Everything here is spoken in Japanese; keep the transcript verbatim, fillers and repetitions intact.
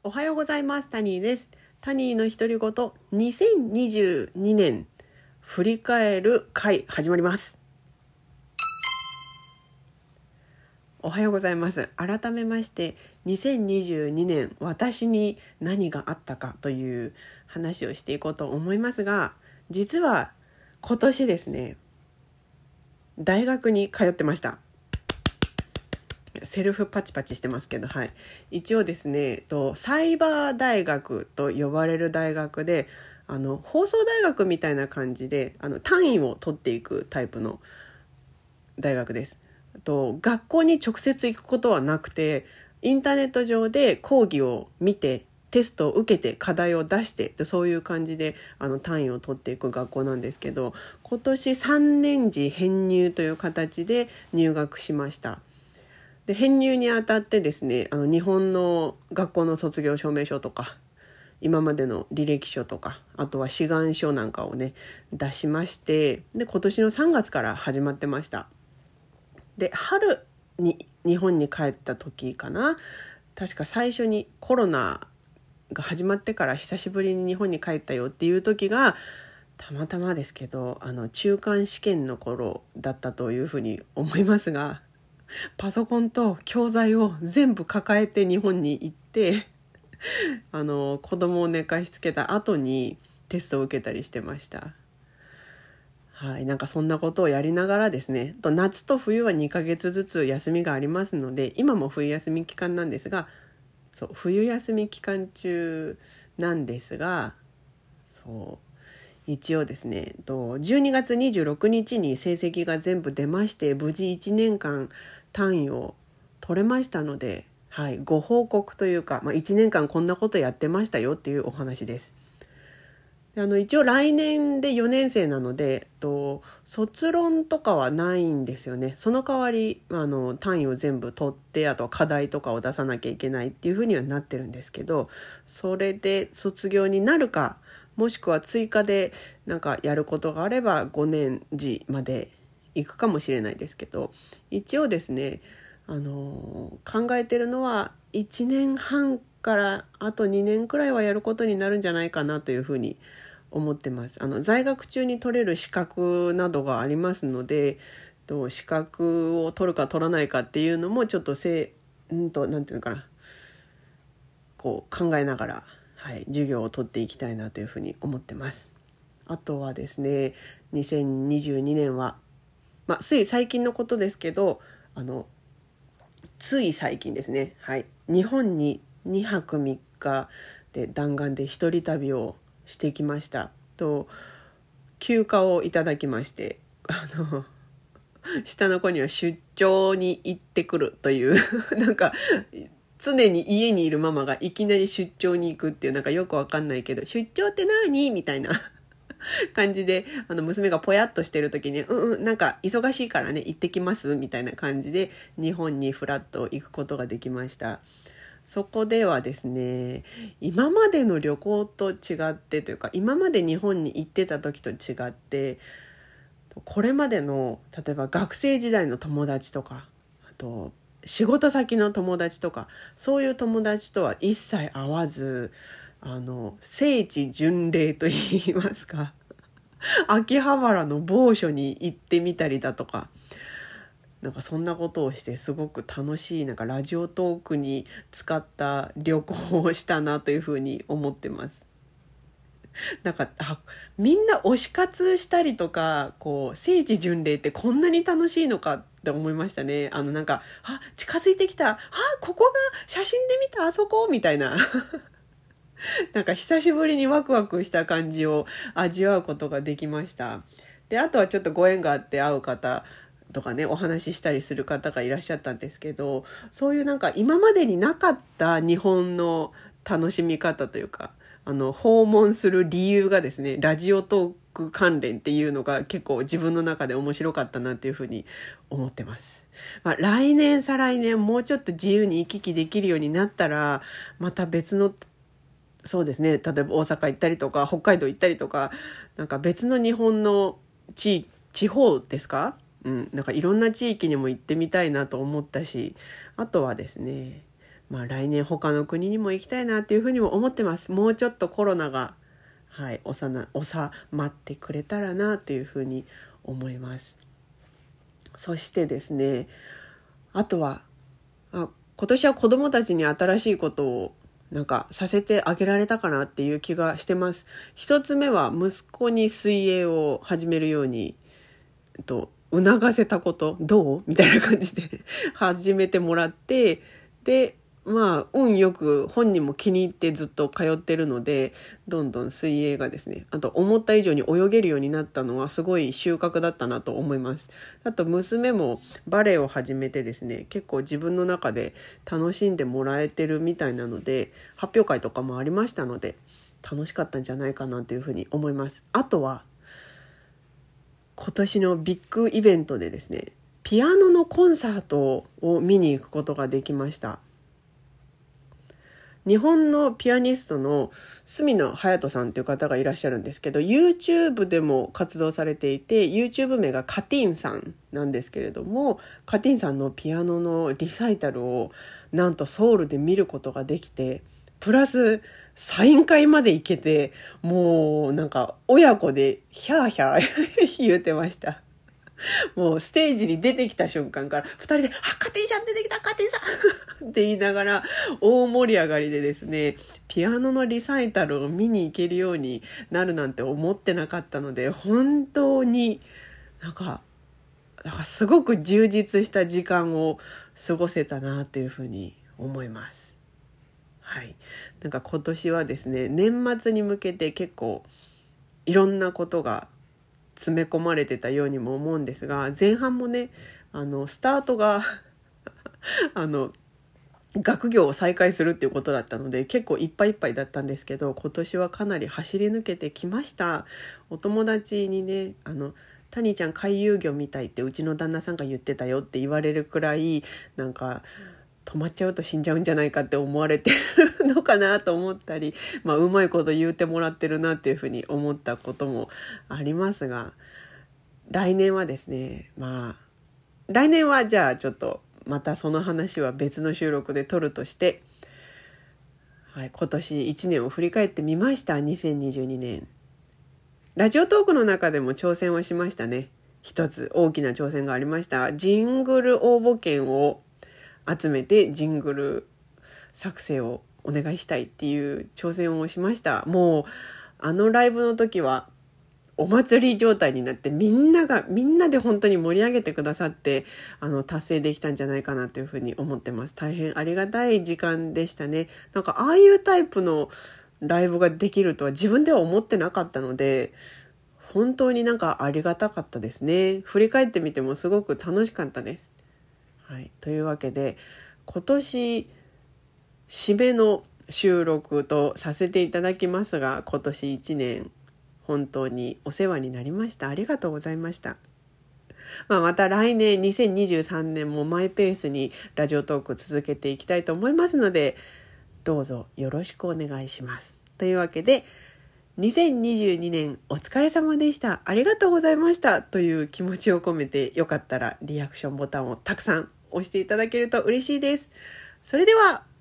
おはようございます。タニーです。タニーの独り言にせんにじゅうにねん振り返る回始まります。おはようございます。改めましてにせんにじゅうにねん私に何があったかという話をしていこうと思いますが、実は今年ですね、大学に通ってました。セルフパチパチしてますけど、はい、一応ですねとサイバー大学と呼ばれる大学で、あの放送大学みたいな感じであの単位を取っていくタイプの大学です。と学校に直接行くことはなくて、インターネット上で講義を見てテストを受けて課題を出して、そういう感じであの単位を取っていく学校なんですけど、今年さんねん次編入という形で入学しました。で編入にあたってですね、あの日本の学校の卒業証明書とか今までの履歴書とか、あとは志願書なんかをね出しまして、で今年のさんがつから始まってました。で春に日本に帰った時かな、確か最初にコロナが始まってから久しぶりに日本に帰ったよっていう時がたまたまですけど、あの中間試験の頃だったというふうに思いますが、パソコンと教材を全部抱えて日本に行ってあの子供を寝かしつけた後にテストを受けたりしてました。はい、なんかそんなことをやりながらですね、と夏と冬はにかげつずつ休みがありますので、今も冬休み期間なんですが、そう冬休み期間中なんですが、そう一応ですねとじゅうにがつにじゅうろくにちに成績が全部出まして、無事いちねんかん単位を取れましたので、はい、ご報告というか、まあ、いちねんかんこんなことやってましたよっていうお話です。であの一応来年でよねん生なのでと卒論とかはないんですよね。その代わりあの単位を全部取って、あとは課題とかを出さなきゃいけないっていうふうにはなってるんですけど、それで卒業になるか、もしくは追加でなんかやることがあればごねん次まで行くかもしれないですけど、一応ですねあの考えてるのはいちねんはんからあとにねんくらいはやることになるんじゃないかなというふうに思ってます。あの在学中に取れる資格などがありますので、と資格を取るか取らないかっていうのもちょっとせんとなんていうのかな、こう考えながら、はい、授業を取っていきたいなというふうに思ってます。あとはですねにせんにじゅうにねんは、まあ、つい最近のことですけど、あのつい最近ですね、はい、日本ににはくみっかで弾丸で一人旅をしてきました。と休暇をいただきまして、あの下の子には出張に行ってくるというなんか常に家にいるママがいきなり出張に行くっていう、なんかよくわかんないけど出張って何みたいな感じで、あの娘がぽやっとしてる時に、うんうんなんか忙しいからね行ってきますみたいな感じで日本にフラッと行くことができました。そこではですね、今までの旅行と違ってというか、今まで日本に行ってた時と違って、これまでの例えば学生時代の友達とか、あと仕事先の友達とか、そういう友達とは一切会わず、あの聖地巡礼といいますか秋葉原の某所に行ってみたりだとか、なんかそんなことをしてすごく楽しい、なんかラジオトークに使った旅行をしたなというふうに思ってます。なんかあみんな推し活したりとか、こう聖地巡礼ってこんなに楽しいのかって思いましたね。あのなんかあ近づいてきた、あここが写真で見たあそこみたいななんか久しぶりにワクワクした感じを味わうことができました。であとはちょっとご縁があって会う方とかね、お話ししたりする方がいらっしゃったんですけど、そういうなんか今までになかった日本の楽しみ方というか、あの訪問する理由がですね、ラジオトーク関連っていうのが結構自分の中で面白かったなっていうふうに思ってます。まあ、来年再来年もうちょっと自由に行き来できるようになったら、また別のそうですね、例えば大阪行ったりとか北海道行ったりとか、なんか別の日本の地地方ですか、うん、なんかいろんな地域にも行ってみたいなと思ったし、あとはですねまあ来年他の国にも行きたいなっていうふうにも思ってます。もうちょっとコロナがはい、収まってくれたらなというふうに思います。そしてですね、あとはあ今年は子どもたちに新しいことをなんかさせてあげられたかなっていう気がしてます。一つ目は息子に水泳を始めるようにと促せたこと。どうみたいな感じで始めてもらって、でまあ運よく本人も気に入ってずっと通ってるので、どんどん水泳がですね、あと思った以上に泳げるようになったのはすごい収穫だったなと思います。あと娘もバレエを始めてですね、結構自分の中で楽しんでもらえてるみたいなので、発表会とかもありましたので楽しかったんじゃないかなというふうに思います。あとは今年のビッグイベントでですね、ピアノのコンサートを見に行くことができました。日本のピアニストの角野隼人さんという方がいらっしゃるんですけど、 YouTube でも活動されていて、 YouTube 名がカティンさんなんですけれども、カティンさんのピアノのリサイタルをなんとソウルで見ることができて、プラスサイン会まで行けて、もうなんか親子でヒャーヒャー言うてました。もうステージに出てきた瞬間からふたりで「あ、カティちゃん出てきた、カティさん!」って言いながら大盛り上がりでですね、ピアノのリサイタルを見に行けるようになるなんて思ってなかったので、本当になんか、なんかすごく充実した時間を過ごせたなというふうに思います。はい、なんか今年はですね、年末に向けて結構いろんなことが詰め込まれてたようにも思うんですが、前半もね、あのスタートがあの学業を再開するっていうことだったので結構いっぱいいっぱいだったんですけど、今年はかなり走り抜けてきました。お友達にね、あのタニちゃん回遊魚みたいってうちの旦那さんが言ってたよって言われるくらい、なんか止まっちゃうと死んじゃうんじゃないかって思われてるのかなと思ったり、まあ、うまいこと言うてもらってるなっていうふうに思ったこともありますが、来年はですね、まあ来年はじゃあちょっとまたその話は別の収録で撮るとして、はい、今年いちねんを振り返ってみました。にせんにじゅうにねんラジオトークの中でも挑戦をしましたね。一つ大きな挑戦がありました。ジングル応募券を集めてジングル作成をお願いしたいっていう挑戦をしました。もうあのライブの時はお祭り状態になって、みんながみんなで本当に盛り上げてくださって、あの達成できたんじゃないかなというふうに思ってます。大変ありがたい時間でしたね。なんかああいうタイプのライブができるとは自分では思ってなかったので、本当になんかありがたかったですね。振り返ってみてもすごく楽しかったです。はい、というわけで今年締めの収録とさせていただきますが、今年いちねん本当にお世話になりました。ありがとうございました。まあ、また来年にせんにじゅうさんねんもマイペースにラジオトーク続けていきたいと思いますので、どうぞよろしくお願いします。というわけでにせんにじゅうにねんお疲れ様でした。ありがとうございましたという気持ちを込めて、よかったらリアクションボタンをたくさん押していただけると嬉しいです。それでは。